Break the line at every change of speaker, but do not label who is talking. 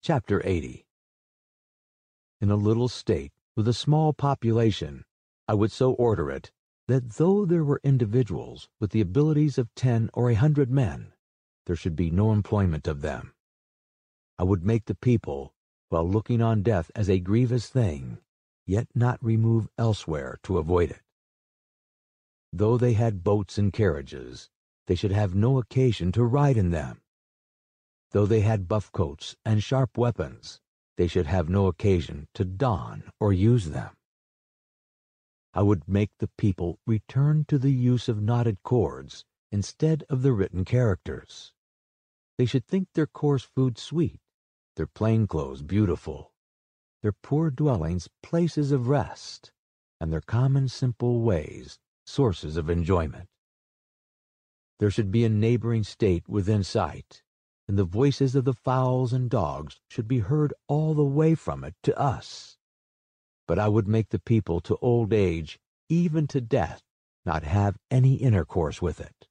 Chapter 80. In a little state with a small population, I would so order it that though there were individuals with the abilities of 10 or 100 men, there should be no employment of them. I would make the people, while looking on death as a grievous thing, yet not remove elsewhere to avoid it. Though they had boats and carriages, they should have no occasion to ride in them. Though they had buff coats and sharp weapons, they should have no occasion to don or use them. I would make the people return to the use of knotted cords instead of the written characters. They should think their coarse food sweet, their plain clothes beautiful, their poor dwellings places of rest, and their common simple ways sources of enjoyment. There should be a neighboring state within sight, and the voices of the fowls and dogs should be heard all the way from it to us. But I would make the people to old age, even to death, not have any intercourse with it.